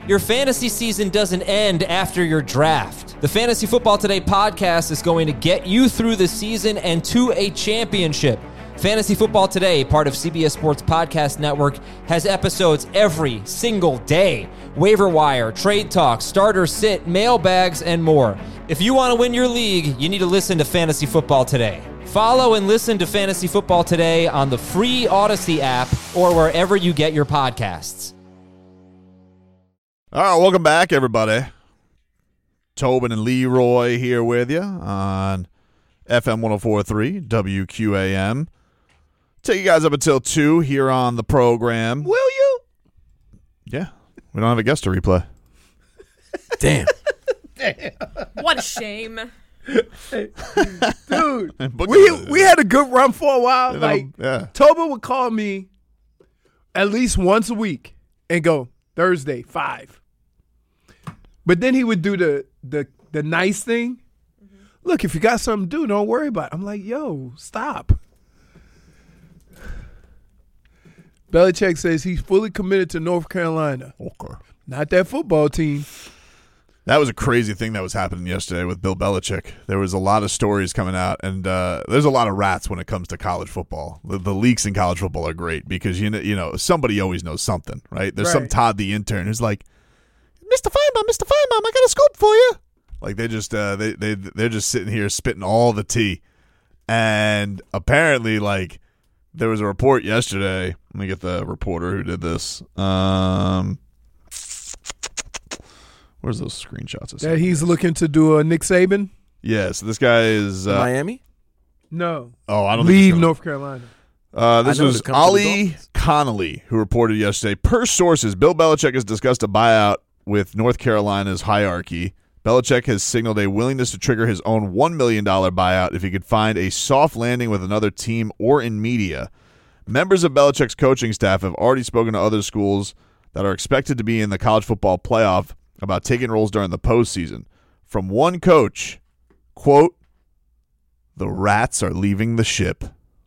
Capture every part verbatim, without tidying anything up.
Your fantasy season doesn't end after your draft. The Fantasy Football Today podcast is going to get you through the season and to a championship. Fantasy Football Today, part of C B S Sports Podcast Network, has episodes every single day. Waiver wire, trade talk, starter sit, mailbags, and more. If you want to win your league, you need to listen to Fantasy Football Today. Follow and listen to Fantasy Football Today on the free Odyssey app or wherever you get your podcasts. All right, welcome back, everybody. Tobin and Leroy here with you on F M one oh four point three, W Q A M. Take you guys up until two here on the program. Will you? Yeah. We don't have a guest to replay. Damn. Damn. What a shame. Dude, we we had a good run for a while. You know, like, yeah. Tobin would call me at least once a week and go, Thursday, five. But then he would do the the, the nice thing. Mm-hmm. Look, if you got something to do, don't worry about it. I'm like, yo, stop. Belichick says he's fully committed to North Carolina. Okay. Not that football team. That was a crazy thing that was happening yesterday with Bill Belichick. There was a lot of stories coming out, and uh, there's a lot of rats when it comes to college football. The, the leaks in college football are great because you know, you know somebody always knows something, right? There's right. some Todd the intern who's like, Mister Feinbaum, Mister Feinbaum, I got a scoop for you. Like they just uh, they they they're just sitting here spitting all the tea, and apparently, like there was a report yesterday. Let me get the reporter who did this. Um. Where's those screenshots? That he's looking to do a Nick Saban? Yeah, so this guy is... Uh, Miami? No. Oh, I don't Leave think North Carolina. Uh, this was Ali Connolly who reported yesterday. Per sources, Bill Belichick has discussed a buyout with North Carolina's hierarchy. Belichick has signaled a willingness to trigger his own one million dollars buyout if he could find a soft landing with another team or in media. Members of Belichick's coaching staff have already spoken to other schools that are expected to be in the college football playoff about taking roles during the postseason. From one coach, quote, "The rats are leaving the ship."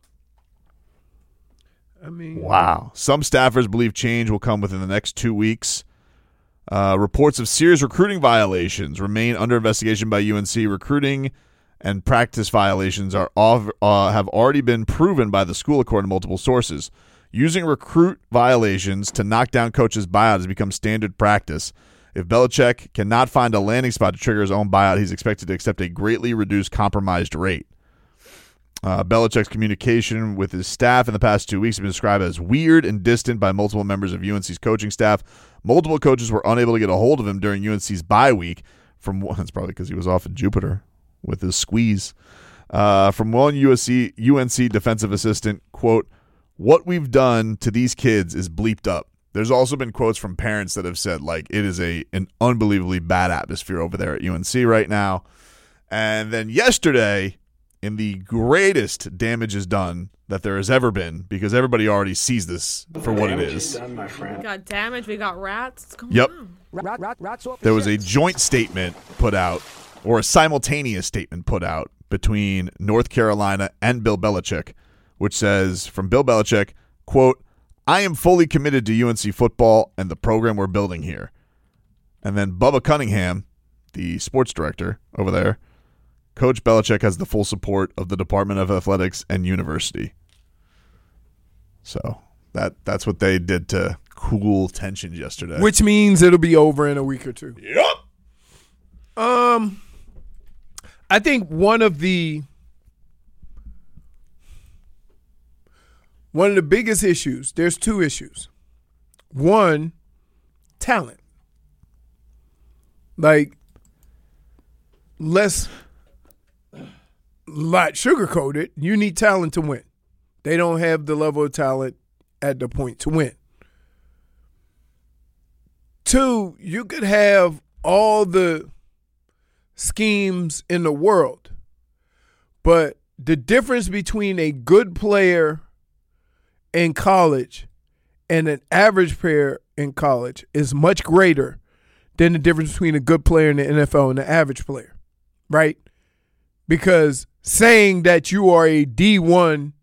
I mean, wow. Some staffers believe change will come within the next two weeks. Uh, reports of serious recruiting violations remain under investigation by U N C. Recruiting and practice violations are off, uh, have already been proven by the school, according to multiple sources. Using recruit violations to knock down coaches' buyout has become standard practice. If Belichick cannot find a landing spot to trigger his own buyout, he's expected to accept a greatly reduced compromised rate. Uh, Belichick's communication with his staff in the past two weeks has been described as weird and distant by multiple members of U N C's coaching staff. Multiple coaches were unable to get a hold of him during U N C's bye week. From one, that's probably because he was off in Jupiter with his squeeze. Uh, from one U S C, U N C defensive assistant, quote, "What we've done to these kids is bleeped up." There's also been quotes from parents that have said, like, it is a an unbelievably bad atmosphere over there at U N C right now. And then yesterday, in the greatest damage is done that there has ever been, because everybody already sees this for what it is. Done, my friend. We got damage. We got rats. What's going yep. on? Rat, rat, rats off there was a joint statement put out, or a simultaneous statement put out, between North Carolina and Bill Belichick, which says, from Bill Belichick, quote, "I am fully committed to U N C football and the program we're building here." And then Bubba Cunningham, the sports director over there, Coach Belichick has the full support of the Department of Athletics and University. So that that's what they did to cool tensions yesterday. Which means it'll be over in a week or two. Yep. Um, I think one of the one of the biggest issues, there's two issues. One, talent. Like, let's not sugarcoat it. You need talent to win. They don't have the level of talent at the point to win. Two, you could have all the schemes in the world, but the difference between a good player in college and an average player in college is much greater than the difference between a good player in the N F L and an average player, right? Because saying that you are a D one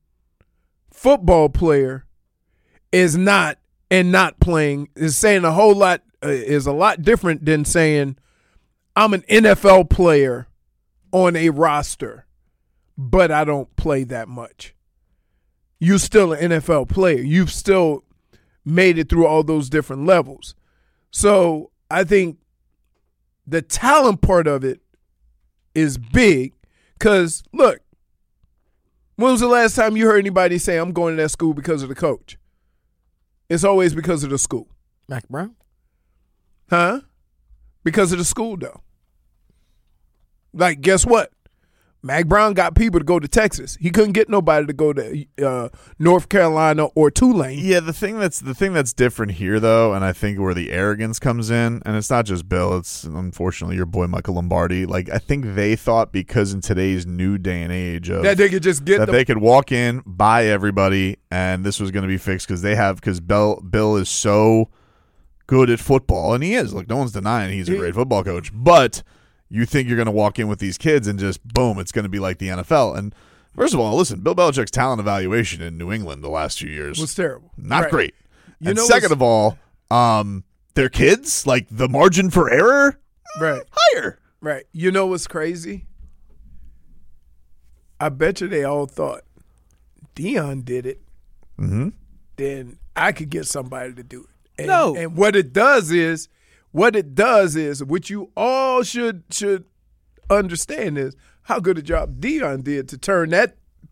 football player is not, and not playing, is saying a whole lot uh, is a lot different than saying I'm an N F L player on a roster, but I don't play that much. You're still an N F L player. You've still made it through all those different levels. So I think the talent part of it is big because, look, when was the last time you heard anybody say, I'm going to that school because of the coach? It's always because of the school. Mac Brown? Huh? Because of the school, though. Like, guess what? Mac Brown got people to go to Texas. He couldn't get nobody to go to uh, North Carolina or Tulane. Yeah, the thing that's the thing that's different here, though, and I think where the arrogance comes in, and it's not just Bill, it's unfortunately your boy Michael Lombardi. Like, I think they thought because in today's new day and age of That they could just get that the they could walk in, buy everybody, and this was going to be fixed because they have because Bill Bill is so good at football, and he is. Like, no one's denying he's a He- great football coach, but you think you're going to walk in with these kids and just, boom, it's going to be like the N F L. And first of all, listen, Bill Belichick's talent evaluation in New England the last few years was terrible. not Right. great. You and know second what's- of all, um, their kids, like the margin for error, Right. higher. Right. You know what's crazy? I bet you they all thought Dion did it. Mm-hmm. Then I could get somebody to do it. And, No. And what it does is, what it does is, what you all should should understand is how good a job Dion did to turn that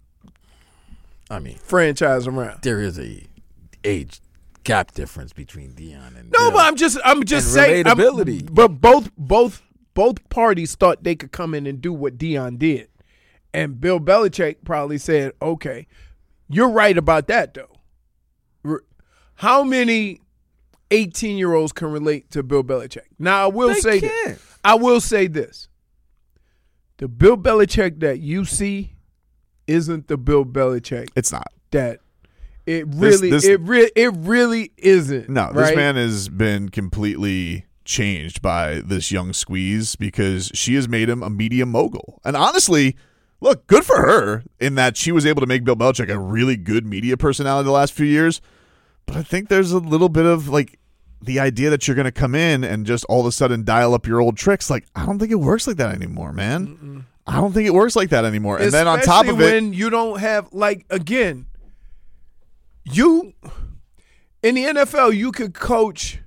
I mean, franchise around. there is a age gap difference between Dion and No, Bill. but I'm just I'm just And saying I'm- relatability. but both both both parties thought they could come in and do what Dion did. And Bill Belichick probably said, okay, you're right about that, though. R- How many eighteen-year-olds can relate to Bill Belichick? Now, I will They say can't. this. I will say this. The Bill Belichick that you see isn't the Bill Belichick It's not. that it really this- it re- it really isn't. No, this right? man has been completely changed by this young squeeze because she has made him a media mogul. And honestly, look, good for her in that she was able to make Bill Belichick a really good media personality the last few years. But I think there's a little bit of like the idea that you're going to come in and just all of a sudden dial up your old tricks. Like, I don't think it works like that anymore, man. Mm-mm. I don't think it works like that anymore. And then on top of Especially it, when you don't have, like, again, you in the N F L, you could coach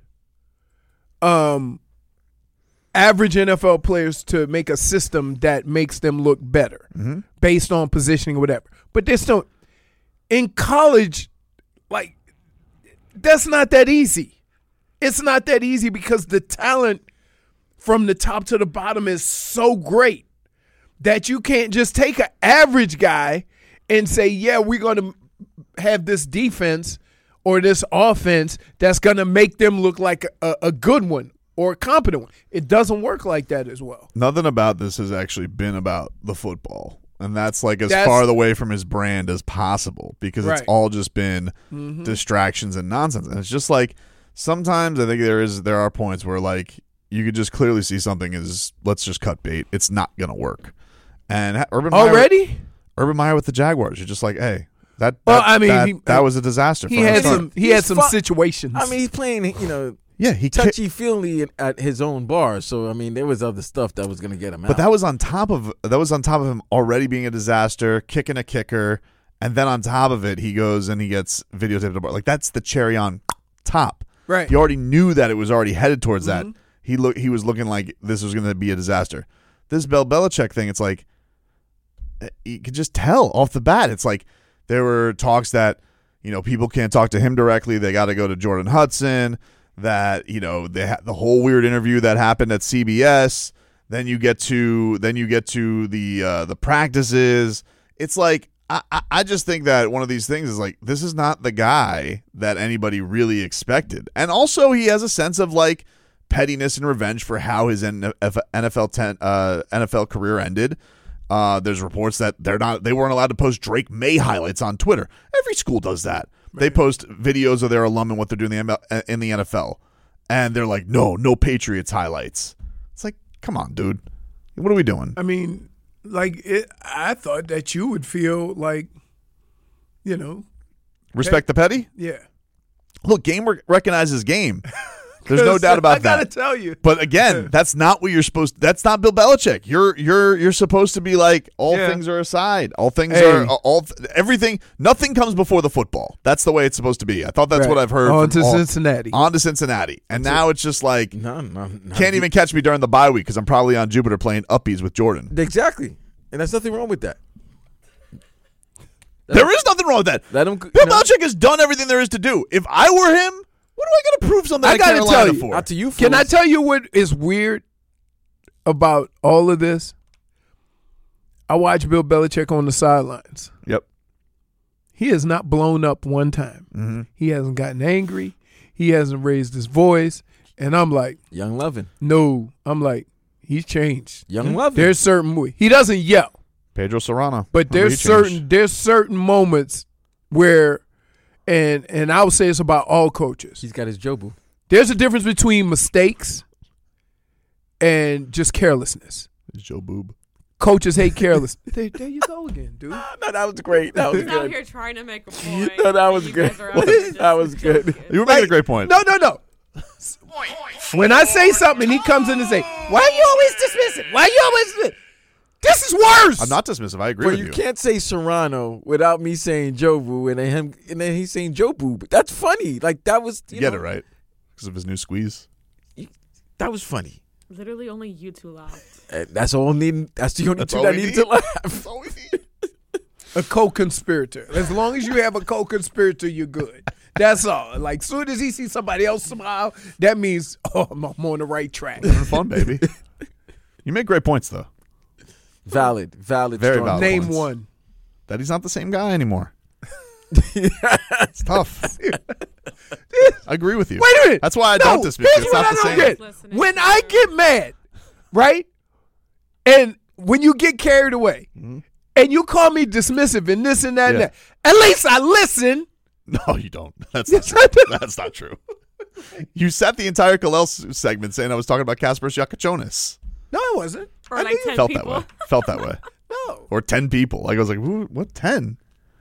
um average N F L players to make a system that makes them look better Mhm. based on positioning or whatever. But they still in college, like, that's not that easy. It's not that easy because the talent from the top to the bottom is so great that you can't just take an average guy and say, yeah, we're going to have this defense or this offense that's going to make them look like a, a good one or a competent one. It doesn't work like that as well. nothing about this has actually been about the football. And that's like as That's- far away from his brand as possible because it's Right. all just been Mm-hmm. distractions and nonsense. And it's just like sometimes I think there is there are points where like you could just clearly see something is let's just cut bait. It's not going to work. And ha- Urban Meyer, Already? Urban Meyer with the Jaguars, you're just like, hey, that that, Well, I mean, that, he- that was a disaster. He from the had start. some. He He's had some fu- situations. I mean, he's playing, you know, yeah, he ki- touchy feely at his own bar. So I mean, there was other stuff that was going to get him out. But that was on top of that was on top of him already being a disaster, kicking a kicker, and then on top of it, he goes and he gets videotaped apart. Like that's the cherry on top. Right. He already knew that it was already headed towards Mm-hmm. that. He look he was looking like this was going to be a disaster. This Bill Belichick thing, it's like you could just tell off the bat. It's like there were talks that you know people can't talk to him directly. They got to go to Jordan Hudson. That you know they ha- the whole weird interview that happened at C B S. Then you get to then you get to the uh, the practices. It's like I, I I just think that one of these things is like this is not the guy that anybody really expected, and also he has a sense of like pettiness and revenge for how his N F L ten, uh, N F L career ended. Uh, there's reports that they're not they weren't allowed to post Drake May highlights on Twitter. Every school does that. They post videos of their alum and what they're doing in the, M L, in the N F L, and they're like, no, no Patriots highlights. It's like, come on, dude. What are we doing? I mean, like it, I thought that you would feel like, you know, Respect the petty? yeah. Look, game re- recognizes game. There's no doubt about I gotta that. tell you. But again, that's not what you're supposed. That's not Bill Belichick. You're you're you're supposed to be like all Yeah. things are aside. All things Hey. are all everything. Nothing comes before the football. That's the way it's supposed to be. I thought that's Right. what I've heard. On from to all- Cincinnati. On to Cincinnati, and now it's just like No, no, no. can't even catch me during the bye week because I'm probably on Jupiter playing uppies with Jordan. Exactly, and there's nothing wrong with that. There is nothing wrong with that. Let him. Bill you know, Belichick has done everything there is to do. If I were him, what do I got to prove something I to gotta Carolina tell you, for? Not to you. Can I fools. tell you what is weird about all of this? I watch Bill Belichick on the sidelines. Yep. He has not blown up one time. Mm-hmm. He hasn't gotten angry. He hasn't raised his voice. And I'm like, Young Lovin. no. I'm like, he's changed. Young Lovin. There's certain he doesn't yell, Pedro Serrano. but Remember, there's he changed. certain there's certain moments where, and and I would say it's about all coaches. He's got his Jobu. There's a difference between mistakes and just carelessness. It's Joe Boob. Coaches hate careless. there, there you go again, dude. No, that was great. That was He's out good. here trying to make a point. No, that was You good. guys are out here just That was good. joking. You were making a great point. No, no, no. When I say something and he comes in and say, why are you always dismissing? Why are you always this is worse. I'm not dismissive. I agree But with you, you. can't say Serrano without me saying Jobu and then him and then he's saying Jobu. But that's funny. Like that was you You get know, it right because of his new squeeze. That was funny. Literally only you two laughed. And that's all need. That's the only That's two all that we need need. to laugh. That's all we need. A co-conspirator. As long as you have a co-conspirator, you're good. That's all. Like, soon as he sees somebody else smile, that means, oh, I'm, I'm on the right track. Having fun, baby. You make great points though. Valid, valid, Very strong valid. Name points. one. That he's not the same guy anymore. It's tough. I agree with you. Wait a minute. That's why I No, don't dismiss here's it. It's what not I the don't same. get. Listening. When I get mad, right? And when you get carried away, and you call me dismissive and this and that Mm-hmm. Yeah. and that, at least I listen. No, you don't. That's Yes, not I true. do. That's not true. You set the entire Kalel s- segment saying I was talking about Kasper Yakachonis. No, I wasn't. Or I like didn't. ten Felt people. that way. Felt that way. No. Or ten people. Like I was like, Who, what ten?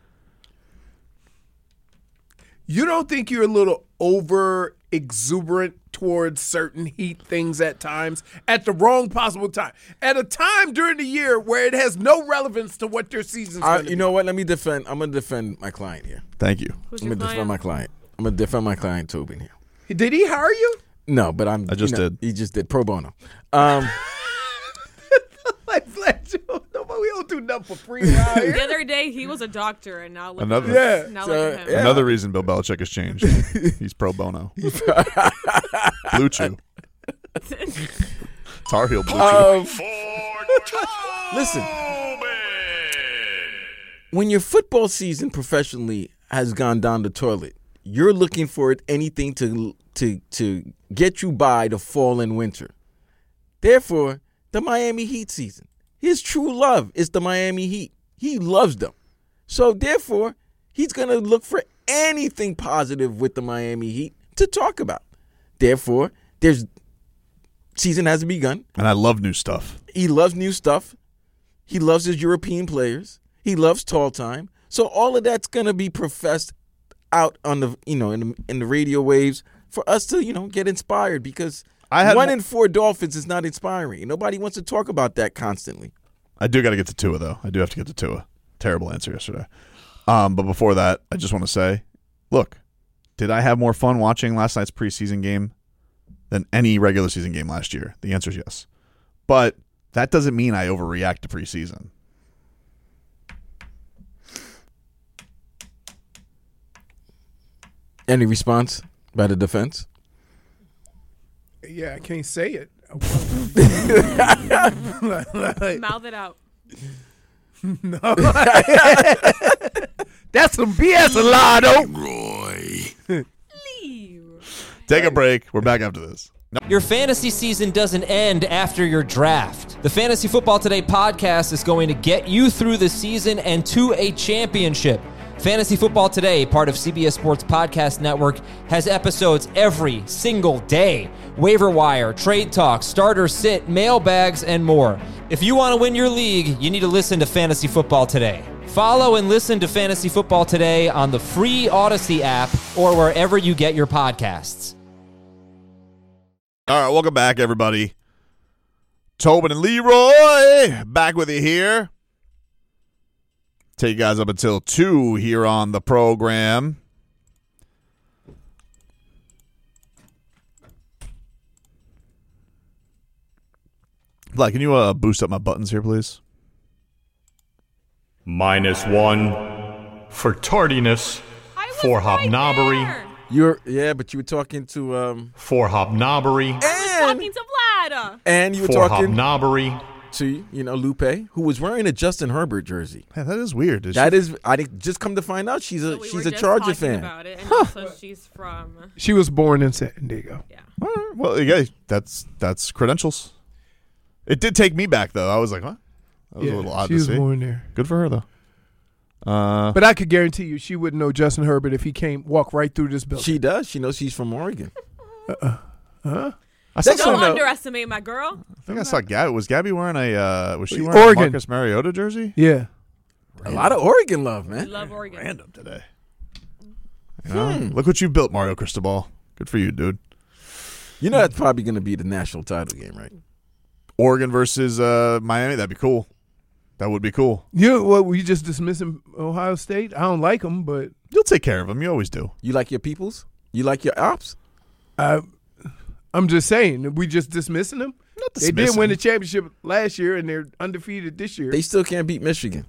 You don't think you're a little over exuberant towards certain heat things at times at the wrong possible time, at a time during the year where it has no relevance to what your season's I, going to you be. know what? Let me defend. I'm gonna defend my client here. Thank you. Who's I'm your gonna defend client? my client. I'm gonna defend my client Tobin here. Did he hire you? No, but I'm. I just you know, did. He just did pro bono. Um, Like Fletcher, nobody, we don't do nothing for free around The here. other day he was a doctor, and now look Another- at him. Yeah. Now So, look at him. yeah. Another reason Bill Belichick has changed. He's pro bono. Blue Chew. Tar Heel Blue Chew. um, listen, when your football season professionally has gone down the toilet, you're looking for anything to to to get you by the fall and winter. Therefore, the Miami Heat season, his true love is the Miami Heat. He loves them. So therefore, he's going to look for anything positive with the Miami Heat to talk about. Therefore, there's season hasn't begun. And I love new stuff. He loves new stuff. He loves his European players. He loves tall time. So all of that's going to be professed out on the, you know, in the, in the radio waves for us to, you know, get inspired because I had one mo- in four Dolphins is not inspiring. Nobody wants to talk about that constantly. I do got to get to Tua, though. I do have to get to Tua. Terrible answer yesterday. Um, but before that, I just want to say, look, did I have more fun watching last night's preseason game than any regular season game last year? The answer is yes. But that doesn't mean I overreact to preseason. Any response by the defense? Yeah, I can't say it. Mouth it out. That's some B S, Alado. Leave. Take a break. We're back after this. Your fantasy season doesn't end after your draft. The Fantasy Football Today podcast is going to get you through the season and to a championship. Fantasy Football Today, part of C B S Sports Podcast Network, has episodes every single day. Waiver wire, trade talk, starter sit, mailbags, and more. If you want to win your league, you need to listen to Fantasy Football Today. Follow and listen to Fantasy Football Today on the free Odyssey app or wherever you get your podcasts. All right, welcome back, everybody. Tobin and Leroy back with you here. Take you guys up until two here on the program. Vlad, can you uh, boost up my buttons here, please? Minus one for tardiness, I was for right hobnobbery, there. You're yeah, but you were talking to um for hobnobbery, I was and talking to Vlad. and you were for talking hobnobbery. to you know Lupe, who was wearing a Justin Herbert jersey. Yeah, that is weird. Is That she- is, I did just come to find out she's a So we she's were a just Charger talking fan. About it, and also she's from. She was born in San Diego. Yeah. All right, well, yeah, that's that's credentials. It did take me back, though. I was like, huh? That was Yeah, a little odd she to was see. born there. Good for her, though. Uh, But I could guarantee you she wouldn't know Justin Herbert if he came walk right through this building. She does. She knows she's from Oregon. Huh? I That's saw So Don't no. underestimate my girl. I think I saw Gabby. Was Gabby wearing a? Uh, was she wearing Oregon. a Marcus Mariota jersey? Yeah. A lot of Oregon love, I man. love Oregon. Random today. You know, Look what you built, Mario Cristobal. Good for you, dude. You know that's probably going to be the national title game, right? Oregon versus uh, Miami. That'd be cool. That would be cool. You what? Were you just dismissing Ohio State? I don't like them, but You'll take care of them. You always do. You like your peoples? You like your ops? I, I'm just saying. We just dismissing them. Not They did win the championship last year, and they're undefeated this year. They They, still can't beat Michigan.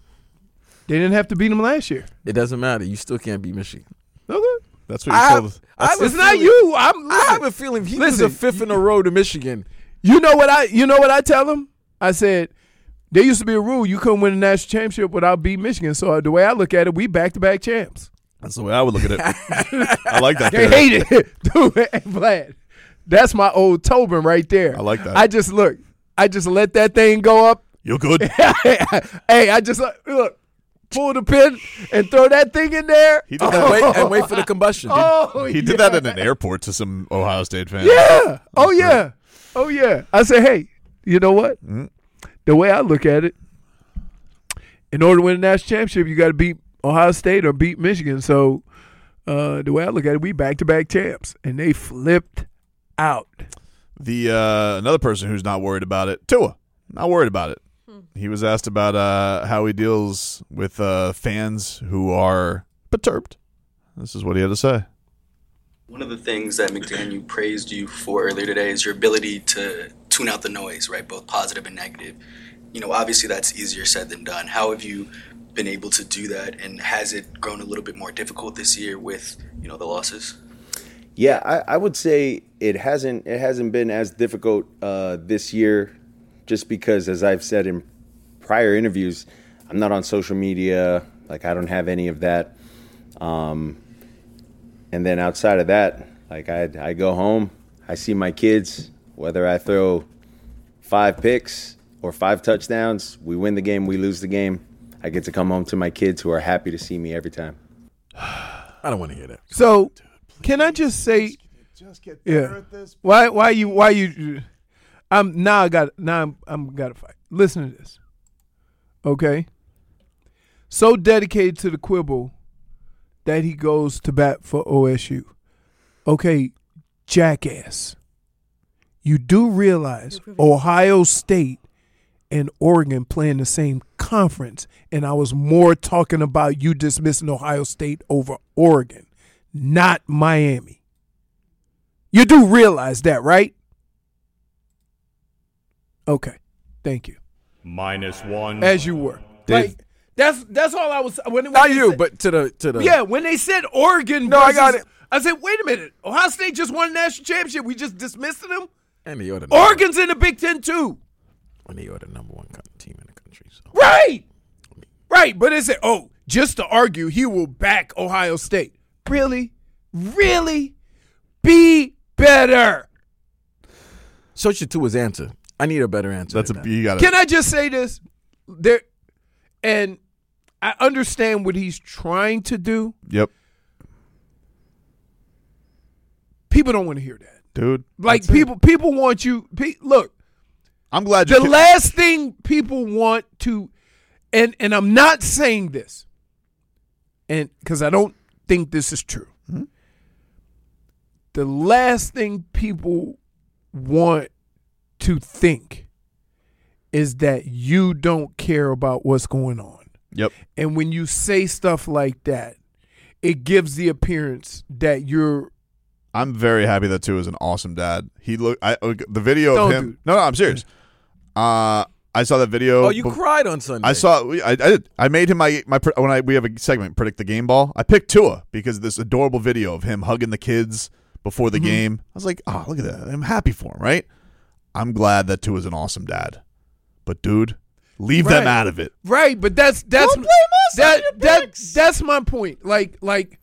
didn't have to beat them last year. It doesn't matter. You still can't beat Michigan. Okay. That's what you I- told. I have a It's not feeling- you. I'm. I Listen, have a feeling if he listen, was a fifth in a row to Michigan. You know what I? You know what I tell them? I said there used to be a rule you couldn't win a national championship without beating Michigan. So the way I look at it, we back to back champs. That's the way I would look at it. I like that. They theory. hate it, dude. Hey, Vlad, that's my old Tobin right there. I like that. I just look. I just let that thing go up. You're good. Hey, I just look, look, pull the pin and throw that thing in there. He did And that. wait, and wait for the combustion. Oh, He yeah. did that in an airport to some Ohio State fans. Yeah. Oh yeah. Oh yeah. I say, hey, you know what? Mm-hmm. The way I look at it, in order to win a national championship, you got to beat Ohio State or beat Michigan. So uh, the way I look at it, we back to back champs, and they flipped out. The uh, another person who's not worried about it, Tua, not worried about it. He was asked about uh, how he deals with uh, fans who are perturbed. This is what he had to say. One of the things that McDaniel praised you for earlier today is your ability to tune out the noise, right? Both positive and negative. You know, obviously that's easier said than done. How have you been able to do that, and has it grown a little bit more difficult this year with, you know, the losses? Yeah, I, I would say it hasn't it hasn't been as difficult uh, this year, just because, as I've said in prior interviews, I'm not on social media. Like, I don't have any of that. Um, and then outside of that, like I I go home, I see my kids. Whether I throw five picks or five touchdowns, we win the game, we lose the game, I get to come home to my kids who are happy to see me every time. I don't want to hear that. So, can I just say, Just get yeah, why why you why you? I'm now I got now I'm I'm got to fight. Listen to this, okay? So dedicated to the quibble that he goes to bat for O S U. Okay, jackass. You do realize Ohio State and Oregon play in the same conference, and I was more talking about you dismissing Ohio State over Oregon, not Miami. You do realize that, right? Okay, thank you. Minus one. As you were. Dave. Like, that's that's all I was. When, when Not they you, said- but to the to the yeah, when they said Oregon, No, I got versus- I said, wait a minute. Ohio State just won a national championship. We just dismissing them. And they are the number, Oregon's in the Big Ten too. and they are the number one co- team in the country. So Right. Right. But it said, oh, just to argue, he will back Ohio State. Really? Really? Be better. so should to his answer. I need a better answer. That's than a that. you got Can I just say this? There, and I understand what he's trying to do. Yep, People don't want to hear that. dude. Like That's it. people, people want you. Pe- look, I'm glad you. the last thing people want to, and and I'm not saying this, and because I don't think this is true. Mm-hmm. The last thing people want to think is that you don't care about what's going on. Yep. And when you say stuff like that, it gives the appearance that you're. I'm very happy that Tua is an awesome dad. He look I the video Don't of him. do- No, no, I'm serious. Uh, I saw that video. Oh, you bef- cried on Sunday. I saw. I, I did. I made him my my pre- when I we have a segment predict the game ball. I picked Tua because of this adorable video of him hugging the kids before the Mm-hmm. game. I was like, oh, look at that. I'm happy for him, right? I'm glad that Tua's an awesome dad. But dude, leave them Right. out of it. Right, but that's that's Don't blame us on that your that picks. that's my point. Like like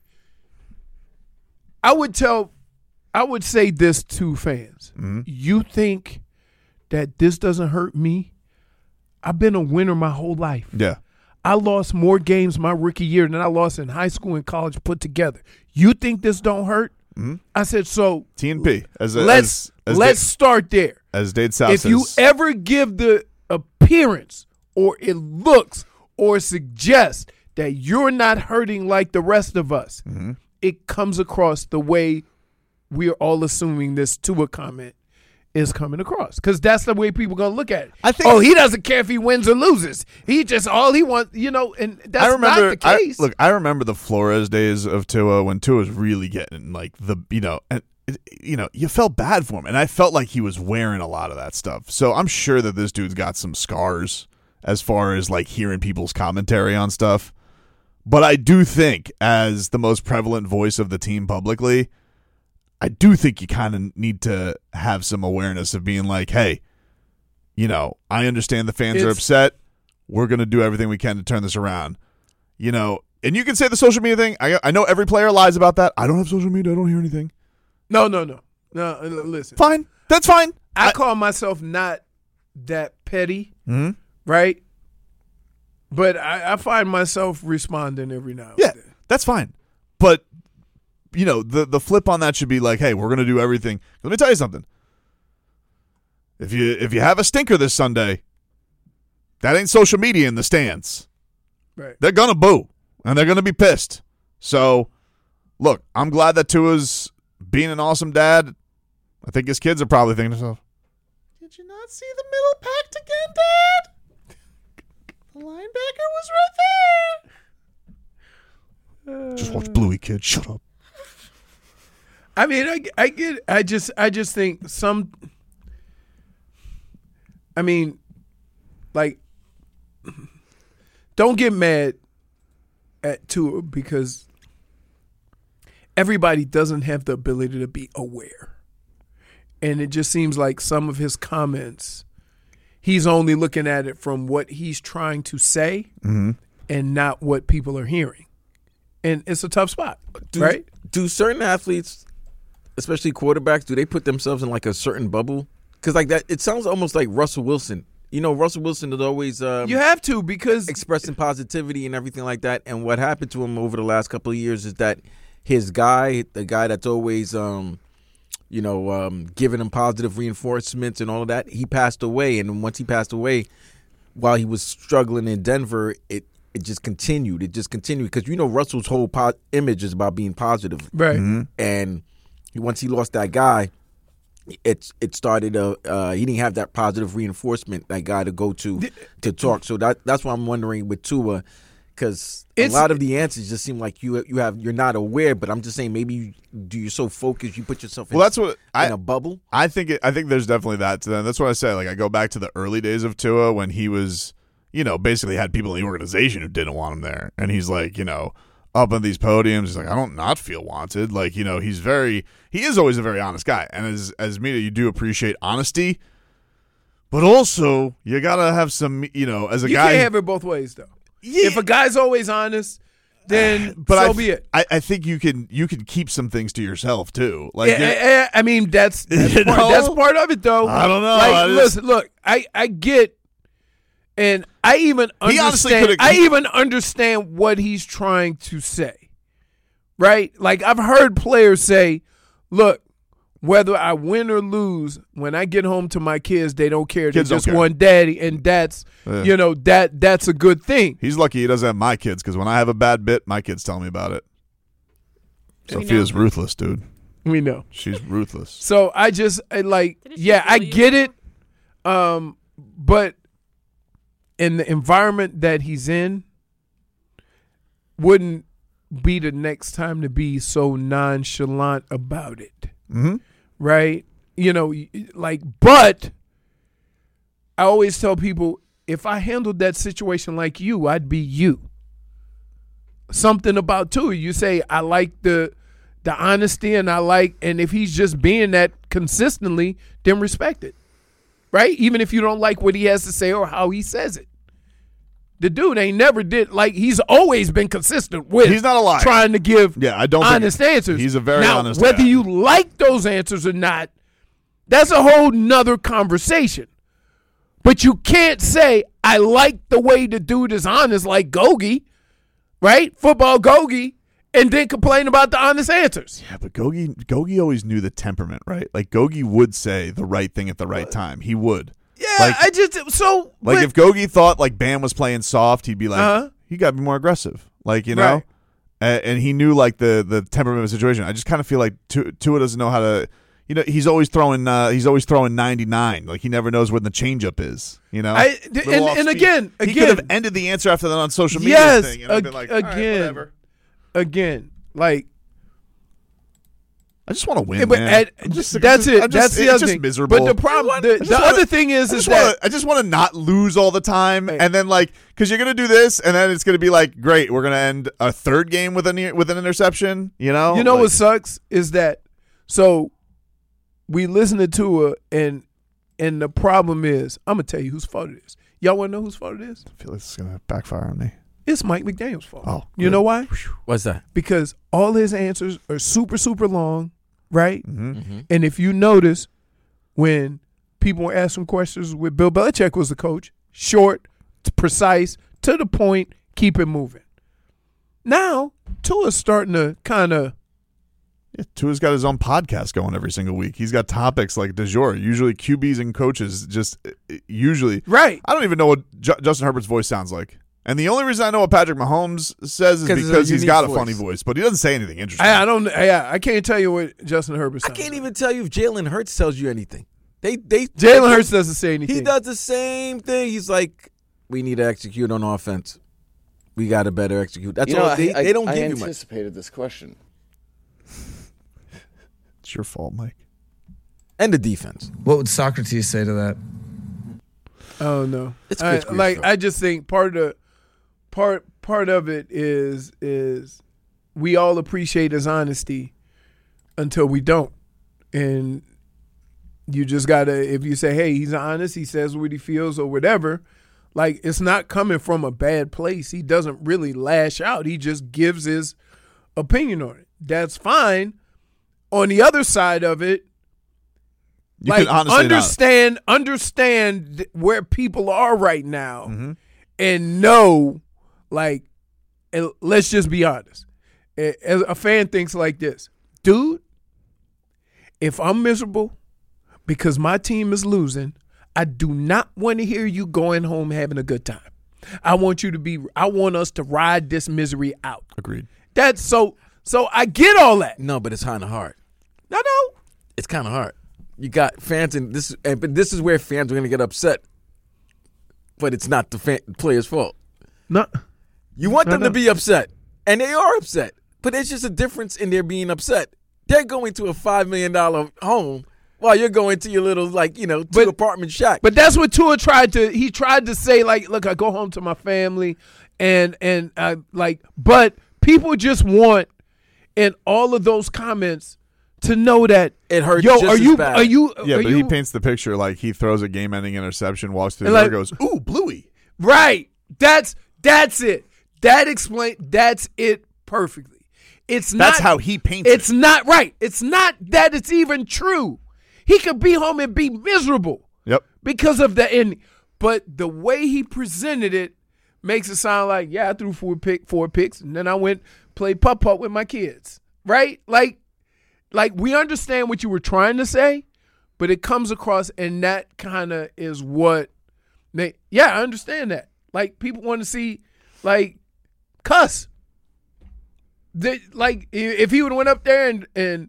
I would tell I would say this to fans. Mm-hmm. You think that this doesn't hurt me? I've been a winner my whole life. Yeah. I lost more games my rookie year than I lost in high school and college put together. You think this don't hurt? Mm-hmm. I said so. T and P as a, Let's as, as let's Dade, start there. as Dade South If says. you ever give the appearance or it looks or suggests that you're not hurting like the rest of us, Mm-hmm. it comes across the way we're all assuming this Tua comment is coming across. Because that's the way people going to look at it. I think- oh, he doesn't care if he wins or loses. He just, all he wants, you know, and that's I remember, not the case. I, look, I remember the Flores days of Tua when Tua was really getting like the, you know, and it- you know, you felt bad for him, and I felt like he was wearing a lot of that stuff. So I'm sure that this dude's got some scars as far as like hearing people's commentary on stuff. But I do think, as the most prevalent voice of the team publicly, I do think you kind of need to have some awareness of being like, hey, you know, I understand the fans are It's- upset. We're going to do everything we can to turn this around. You know, and you can say the social media thing. I I know every player lies about that. I don't have social media. I don't hear anything. no, no, no. No, uh, listen. Fine. That's fine. I call myself not that petty, Mhm. right? But I, I find myself responding every now and Yeah, then. that's fine. But, you know, the, the flip on that should be like, hey, we're going to do everything. Let me tell you something. If you if you have a stinker this Sunday, that ain't social media in the stands. Right. They're going to boo, and they're going to be pissed. So, look, I'm glad that Tua's being an awesome dad. I think his kids are probably thinking to themselves, did you not see the middle packed again, Dad? The linebacker was right there. Just watch Bluey, kid. Shut up. I mean, I, I get. I just, I just think some. I mean, like, don't get mad at Tua because everybody doesn't have the ability to be aware, and it just seems like some of his comments, he's only looking at it from what he's trying to say, Mm-hmm. and not what people are hearing, and it's a tough spot, do, right? Do certain athletes, especially quarterbacks, do they put themselves in like a certain bubble? Because like that, it sounds almost like Russell Wilson. You know, Russell Wilson is always um, You have to because expressing positivity and everything like that. And what happened to him over the last couple of years is that his guy, the guy that's always, um, you know, um, giving him positive reinforcements and all of that, he passed away. And once he passed away, while he was struggling in Denver, it it just continued. It just continued because you know Russell's whole po- image is about being positive. right. And he, once he lost that guy, it it started. Uh, uh, he didn't have that positive reinforcement, that guy to go to to talk. So that that's why I'm wondering with Tua, because a It's- lot of the answers just seem like you you have you're not aware. But I'm just saying maybe you, do you're so focused you put yourself in, Well, that's what in I a bubble. I think. It, I think there's definitely that to them. That's what I say. Like I go back to the early days of Tua when he was, you know, basically had people in the organization who didn't want him there, and he's like, you know, up on these podiums, he's like, I don't not feel wanted. Like, you know, he's very, he is always a very honest guy, and as as Mita, you do appreciate honesty, but also you gotta have some, you know, as a You guy. can't have it both ways, though. Yeah. If a guy's always honest, then but so I, be it. I, I think you can you can keep some things to yourself too. Like Yeah, you're- eh, eh, I mean, that's that's, You part, know? that's part of it, though. I don't know. Like, I just- listen, look, I, I get, and I even He honestly understand. coulda- I he- even understand what he's trying to say. Right? Like I've heard players say, "Look, whether I win or lose, when I get home to my kids, they don't care. Kids they don't just care. want daddy, and that's Yeah. you know that that's a good thing." He's lucky he doesn't have my kids because when I have a bad bit, my kids tell me about it. You Sophia's know- ruthless, dude. We know. She's ruthless. So I just I like, Didn't she yeah, I bully you? get it. Um, but in the environment that he's in, wouldn't be the next time to be so nonchalant about it. Mm-hmm. Right? You know, like, but I always tell people, if I handled that situation like you, I'd be you. Something about Tua. You say, I like the the honesty and I like, and if he's just being that consistently, then respect it. Right? Even if you don't like what he has to say or how he says it. The dude ain't never did, like, he's always been consistent with He's not a liar. trying to give Yeah, I don't think- honest answers. he's a very now, honest whether guy. you like those answers or not, that's a whole nother conversation. But you can't say, I like the way the dude is honest, like Gogi, right? Football Gogi, and then complain about the honest answers. Yeah, but Gogi, Gogi always knew the temperament, right? Like, Gogi would say the right thing at the right time. He would. Yeah, Like- I just, so. Like, but- if Gogi thought, like, Bam was playing soft, he'd be like, Uh-huh. he got to be more aggressive. Like, you know? Right. A- And he knew, like, the, the temperament of the situation. I just kind of feel like Tua Tua doesn't know how to, you know, he's always throwing, uh, he's always throwing ninety-nine. Like, he never knows when the changeup is, you know? I- Little and- off and speed. again- He again- could have ended the answer after that on social media Yes, thing. And I've been ag- like, all right, again. whatever. Again, like, I just want to win, Yeah, but man. at- I'm just- that's I'm it. just- That's the it's other just thing. miserable. But the problem, I the, just the wanna- other thing is, I is just wanna, that I just want to not lose all the time, Hey. and then like, because you're gonna do this, and then it's gonna be like, great, we're gonna end a third game with an with an interception. You know, you know Like, what sucks is that so we listen to Tua and and the problem is I'm gonna tell you whose fault it is. Y'all want to know whose fault it is? I feel like this is gonna backfire on me. It's Mike McDaniel's fault. Oh, you good. know why? What's that? Because all his answers are super super long, right? Mm-hmm. And if you notice, when people were asking questions with Bill Belichick was the coach, short, t- precise, to the point, keep it moving. Now, Tua's starting to kind of, Yeah, Tua's got his own podcast going every single week. He's got topics like du jour. Usually, Q Bs and coaches just uh, usually. right. I don't even know what Ju- Justin Herbert's voice sounds like. And the only reason I know what Patrick Mahomes says is 'Cause it's a because he's unique got a voice. funny voice, but he doesn't say anything interesting. I, I don't, I, I can't tell you what Justin Herbert I sounds can't like. even tell you if Jalen Hurts tells you anything. They they Jalen Hurts doesn't say anything. He does the same thing. He's like, we need to execute on offense. We got to better execute. That's You know, all. They, I, they don't I give you much. anticipated this question. It's your fault, Mike. And the defense. What would Socrates say to that? Oh no, It's I, Chris Grease, like though. I just think part of the part part of it is is we all appreciate his honesty until we don't, and you just gotta, if you say, hey, he's honest, he says what he feels or whatever, like it's not coming from a bad place. He doesn't really lash out. He just gives his opinion on it. That's fine. On the other side of it, You like could honestly not. understand understand th- where people are right now Mm-hmm. and know, like, and let's just be honest. A, as a fan thinks like this, dude, if I'm miserable because my team is losing, I do not want to hear you going home having a good time. I want you to be, I want us to ride this misery out. Agreed. That's so, so I get all that. No, but it's kind of hard. No, no. It's kind of hard. You got fans, and this, and, but this is where fans are going to get upset. But it's not the fan, player's fault. No. You want No, them no. to be upset, and they are upset. But there's just a difference in their being upset. They're going to a five million dollars home while you're going to your little, like, you know, two But- apartment shack. But that's what Tua tried to. He tried to say, like, look, I go home to my family, and and uh, like, but people just want in all of those comments to know that It hurts Yo, just are as you? bad. Are you? Yeah, are but you, he paints the picture like he throws a game-ending interception, walks through the And door, like- goes, "Ooh, Bluey." right. That's that's it. That explain. That's it perfectly. It's not. That's how he paints It's it. not right. It's not that it's even true. He could be home and be miserable Yep. because of the ending. But the way he presented it makes it sound like, yeah, I threw four pick four picks, and then I went played putt putt with my kids. Right? Like, like we understand what you were trying to say, but it comes across, and that kind of is what they. Yeah, I understand that. Like people want to see, like, cuss. They, like if he would have went up there and and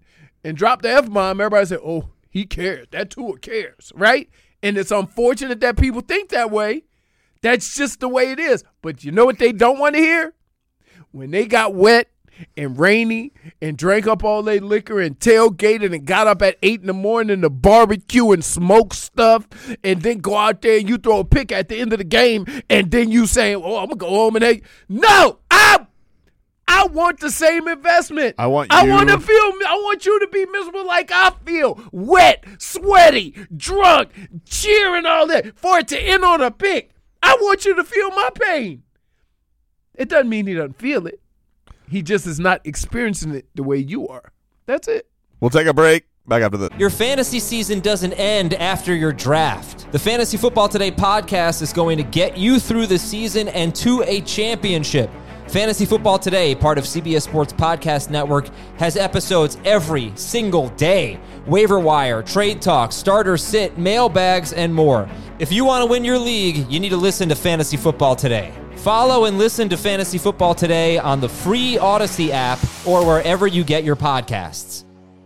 and drop the F-bomb, everybody say, oh, he cares. That Tua cares, right? And it's unfortunate that people think that way. That's just the way it is. But you know what they don't want to hear? When they got wet and rainy and drank up all their liquor and tailgated and got up at eight in the morning to barbecue and smoke stuff and then go out there and you throw a pick at the end of the game and then you saying, oh, I'm going to go home and hey. No, I I want the same investment. I want I you- want to feel, I want you to be miserable like I feel. Wet, sweaty, drunk, cheering, all that for it to end on a pick. I want you to feel my pain. It doesn't mean he doesn't feel it. He just is not experiencing it the way you are. That's it. We'll take a break. Back after the. Your fantasy season doesn't end after your draft. The Fantasy Football Today podcast is going to get you through the season and to a championship. Fantasy Football Today, part of C B S Sports Podcast Network, has episodes every single day. Waiver wire, trade talk, starter sit, mailbags, and more. If you want to win your league, you need to listen to Fantasy Football Today. Follow and listen to Fantasy Football Today on the free Odyssey app or wherever you get your podcasts.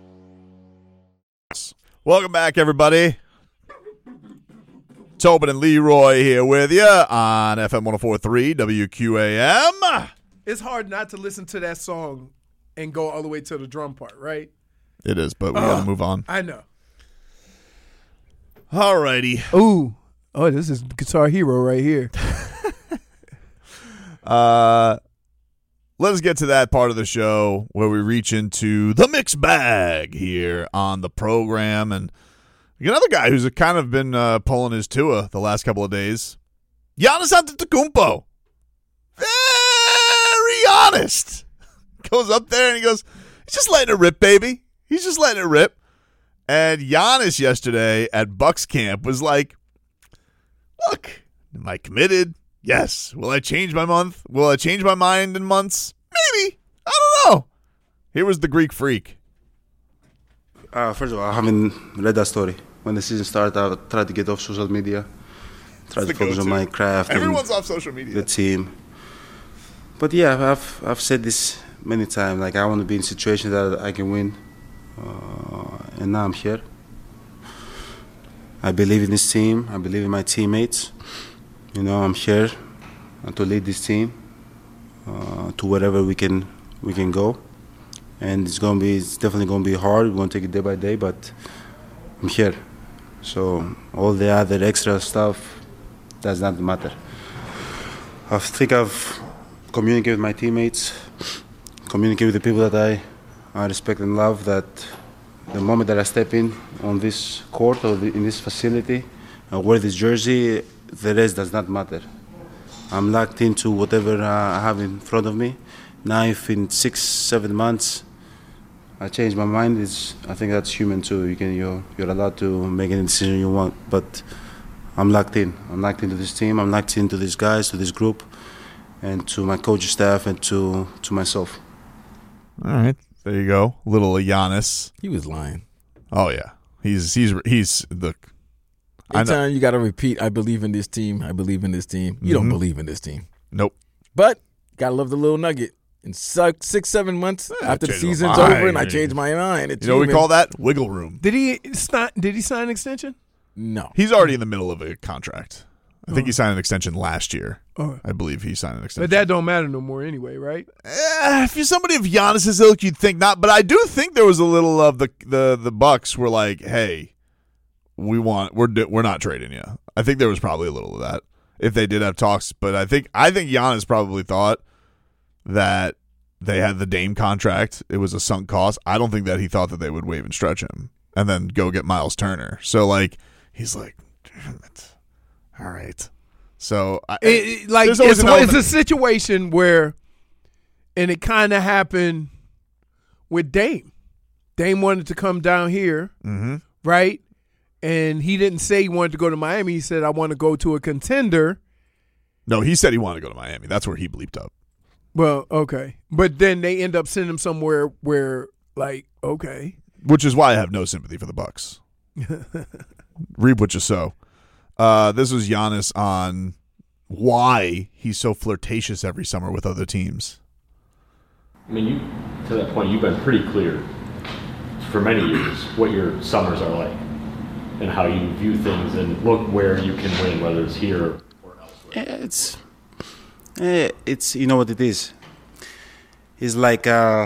Welcome back, everybody. Tobin and Leroy here with you on F M one oh four point three W Q A M. It's hard not to listen to that song and go all the way to the drum part, right? It is, but we got to move on. I know. All righty. Ooh. Oh, this is Guitar Hero right here. Uh, let's get to that part of the show where we reach into the mixed bag here on the program. And another guy who's kind of been uh, pulling his Tua the last couple of days, Giannis Antetokounmpo. Very honest. Goes up there and he goes, he's just letting it rip, baby. He's just letting it rip. And Giannis yesterday at Bucks camp was like, look, am I committed? Yes. Will I change my month? Will I change my mind in months? Maybe. I don't know. Here was the Greek freak. Uh, first of all, I haven't read that story. When the season started, I tried to get off social media, tried to focus on my craft. Everyone's and off social media. the team. But yeah, I've I've said this many times. Like I want to be in situations that I can win, uh, and now I'm here. I believe in this team. I believe in my teammates. You know, I'm here to lead this team uh, to wherever we can we can go, and it's gonna be it's definitely gonna be hard. We're gonna take it day by day, but I'm here. So all the other extra stuff does not matter. I think I've communicated with my teammates, communicated with the people that I, I respect and love, that the moment that I step in on this court or the, in this facility and wear this jersey, the rest does not matter. I'm locked into whatever uh, I have in front of me. Now if in six, seven months I change my mind, it's, I think that's human too. You can, you're, you're allowed to make any decision you want, but I'm locked in. I'm locked into this team. I'm locked into these guys, to this group, and to my coaching staff, and to, to myself. All right. There you go. Little Giannis. He was lying. Oh, yeah. He's, he's, he's, look. Anytime you got to repeat, I believe in this team, I believe in this team. You Mm-hmm. don't believe in this team. Nope. But got to love the little nugget. In six, six seven months Yeah, after the changed my season's mind. over and I changed my mind. You know what we call that? Wiggle room. Did he sign, did he sign an extension? No. He's already in the middle of a contract. I think he signed an extension last year. Oh. I believe he signed an extension. But that don't matter no more anyway, right? Eh, if you're somebody of Giannis's ilk, you'd think not. But I do think there was a little of the the the Bucks were like, "Hey, we want we're we're not trading you." I think there was probably a little of that if they did have talks. But I think I think Giannis probably thought that they had the Dame contract. It was a sunk cost. I don't think that he thought that they would waive and stretch him and then go get Miles Turner. So like he's like, damn it. All right. So I, It, it- like there's it's, always an it's element- a situation where, and it kind of happened with Dame. Dame wanted to come down here, mm-hmm. right? And he didn't say he wanted to go to Miami. He said, "I want to go to a contender." No, he said he wanted to go to Miami. That's where he bleeped up. Well, okay, but then they end up sending him somewhere where, like, okay, Which is why I have no sympathy for the Bucks. Reap what you sow. Uh, this was Giannis on why he's so flirtatious every summer with other teams. I mean, you to that point, you've been pretty clear for many years what your summers are like and how you view things and look where you can win, whether it's here or elsewhere. It's, eh, it's you know what it is. It's like uh,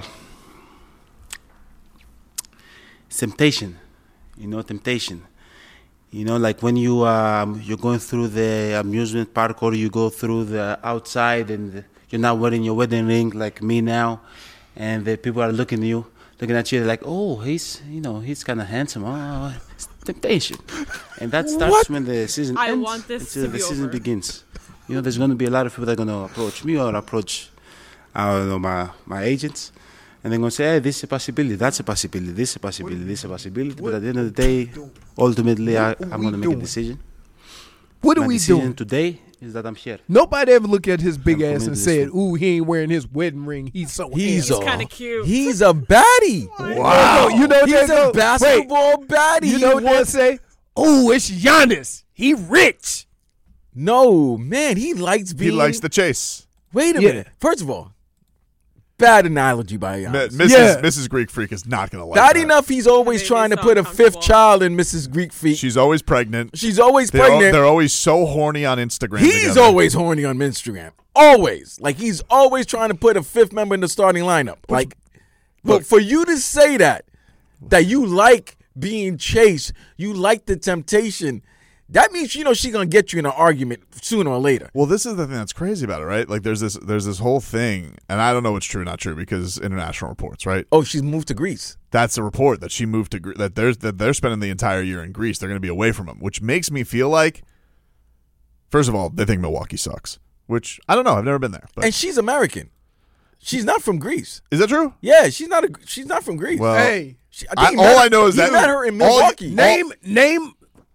it's temptation, you know, temptation. You know, like when you um, you're going through the amusement park or you go through the outside and you're not wearing your wedding ring like me now, and the people are looking at you, looking at you like, oh, he's you know he's kind of handsome. Oh, it's temptation, and that starts What? when the season I ends want this until to the be season over. begins. You know, there's going to be a lot of people that are going to approach me or approach, I don't know, my my agents. And they're going to say, hey, this is a possibility, that's a possibility, this is a possibility, this is a possibility. But at the end of the day, ultimately, I, I'm going to make a decision. What are My we decision doing? today is that I'm here. Nobody ever looked at his big I'm ass and committed to said, this "Ooh, he ain't wearing his wedding ring. He's so He's handsome." a Kinda cute. He's a baddie. Wow. You know what He's they go- a basketball baddie. You know what He they wants- say? "Oh, it's Giannis. He rich." No, man, he likes He being. likes the chase. Wait a Yeah. minute. First of all, bad analogy by Mi- Giannis. Missus Yeah. Missus Greek Freak is not going to like Bad that. enough, he's always Maybe trying to so put a fifth uncomfortable. child in Missus Greek feet. She's always pregnant. She's always They're, al- pregnant. they're always so horny on Instagram. He's together. always horny on Instagram. Always. Like, he's always trying to put a fifth member in the starting lineup. Like, Look. but for you to say that, that you like being chased, you like the temptation, that means, you know, she's going to get you in an argument sooner or later. Well, this is the thing that's crazy about it, right? Like, there's this, there's this whole thing, and I don't know what's true or not true because international reports, right? Oh, she's moved to Greece. That's a report that she moved to Gre- that there's that they're spending the entire year in Greece. They're going to be away from him, which makes me feel like, first of all, they think Milwaukee sucks. Which I don't know. I've never been there. But And she's American. She's not from Greece. is that true? Yeah, she's not a, she's not from Greece. Well, Hey, She- I- he all met- I know is he that- met her in all- Milwaukee. name name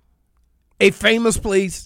a famous place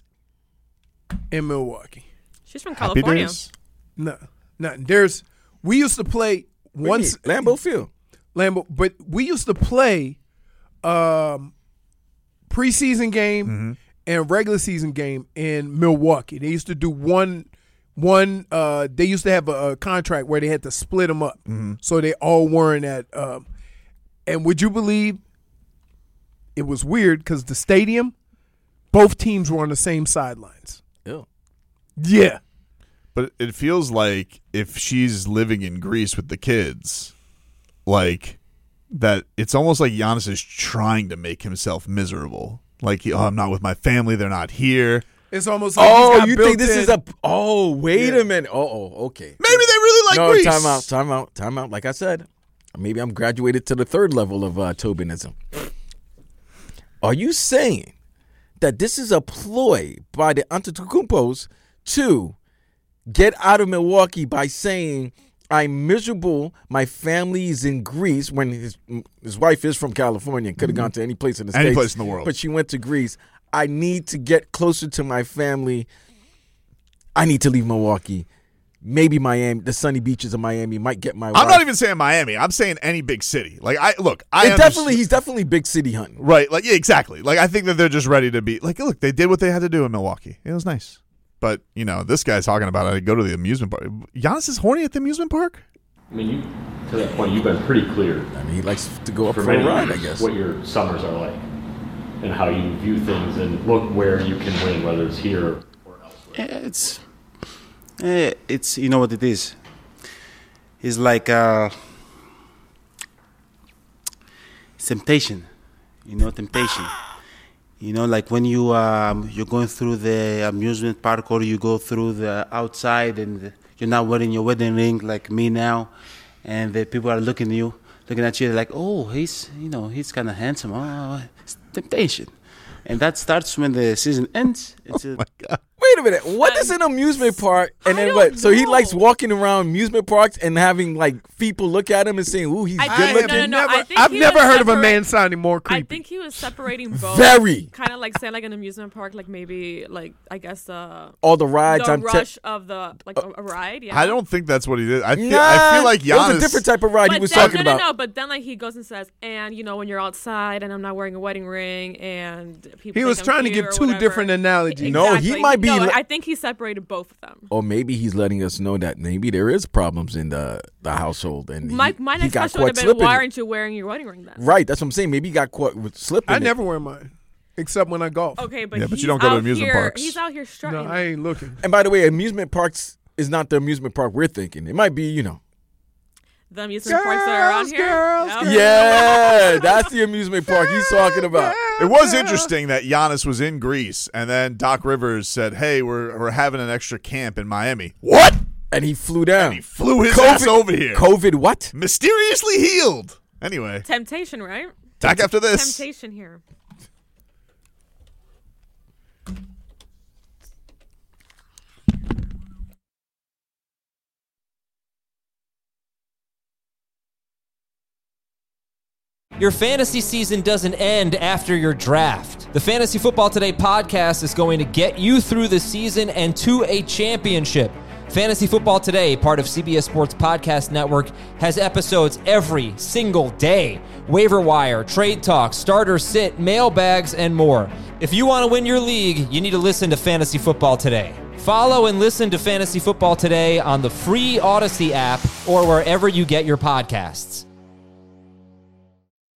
in Milwaukee. She's from Happy California. Days. No, nothing. There's we used to play once Lambeau Field. Lambeau, but we used to play um, preseason game Mm-hmm. and regular season game in Milwaukee. They used to do one one. Uh, they used to have a, a contract where they had to split them up, Mm-hmm. so they all weren't at. Um, and would you believe it was weird because the stadium, both teams were on the same sidelines. Ew. Yeah. But it feels like if she's living in Greece with the kids, like that, it's almost like Giannis is trying to make himself miserable. Like, he, oh, I'm not with my family; they're not here. It's almost like he's Oh, got you think built this in- is a? Oh, wait Yeah. a minute. Oh, oh, okay. Maybe they really like no, Greece. time out, time out, time out. Like I said, maybe I'm graduated to the third level of uh, Tobinism. Are you saying that this is a ploy by the Antetokounmpos to get out of Milwaukee by saying, I'm miserable, my family is in Greece, when his his wife is from California and could have gone to any place in the Any States. place in the world. But she went to Greece. I need to get closer to my family. I need to leave Milwaukee. Maybe Miami, the sunny beaches of Miami might get my I'm wife. not even saying Miami. I'm saying any big city. Like, I look, I It understand- definitely, he's definitely big city hunting. right. Like, yeah, exactly. Like, I think that they're just ready to be like, look, they did what they had to do in Milwaukee. It was nice. But you know, this guy's talking about I go to the amusement park. Giannis is horny at the amusement park. I mean, you to that point, you've been pretty clear I mean, he likes to go up for for a many ride, I years guess. what your summers are like and how you view things and look where you can win, whether it's here or elsewhere. Eh, It's, eh, it's you know what it is. It's like uh, it's temptation, you know, temptation. You know, like when you um, you're going through the amusement park or you go through the outside and you're not wearing your wedding ring like me now, and the people are looking at you, looking at you like, oh, he's you know he's kind of handsome. Oh, it's temptation, and that starts when the season ends. It's a, Wait a minute. What is an amusement park? And I then don't what? So he know. likes walking around amusement parks and having like people look at him and saying, "Ooh, he's I good think- looking." no, no, no. I Never, think I've he never was heard of a separate- man sounding more I creepy. think he was separating both. Very. Kind of like say like an amusement park, like maybe like I guess the All the rides. the I'm te- rush of the like a, a ride. Yeah. I don't think that's what he did. I feel, Nah, I feel like it was Giannis. a different type of ride But he was then, talking no, about. no, no. But then like he goes and says, and you know when you're outside and I'm not wearing a wedding ring and people. He think was I'm trying to cute give or two whatever. different analogies. No, he Exactly. might be No, le- I think he separated both of them. or maybe he's letting us know that maybe there is problems in the the household, and My he, my he next got question would caught have been, slipping. why aren't you wearing your wedding ring then? Right, that's what I'm saying. Maybe he got caught with slipping. I it. never wear mine, except when I golf. Okay, but Yeah, but you he's don't go to out amusement here, parks. He's out here strutting. No, I ain't looking. And by the way, amusement parks is not the amusement park we're thinking. It might be, you know. the amusement parks that are around here. girls, Yep. girls. Yeah, that's the amusement park he's talking about. It was interesting that Giannis was in Greece, and then Doc Rivers said, "Hey, we're we're having an extra camp in Miami." What? And he flew down. He flew his COVID, ass over here. COVID what? Mysteriously healed. Anyway, Temptation, right? back after this. Temptation here. Your fantasy season doesn't end after your draft. The Fantasy Football Today podcast is going to get you through the season and to a championship. Fantasy Football Today, part of C B S Sports Podcast Network, has episodes every single day. Waiver wire, trade talk, starter sit, mailbags, and more. If you want to win your league, you need to listen to Fantasy Football Today. Follow and listen to Fantasy Football Today on the free Odyssey app or wherever you get your podcasts.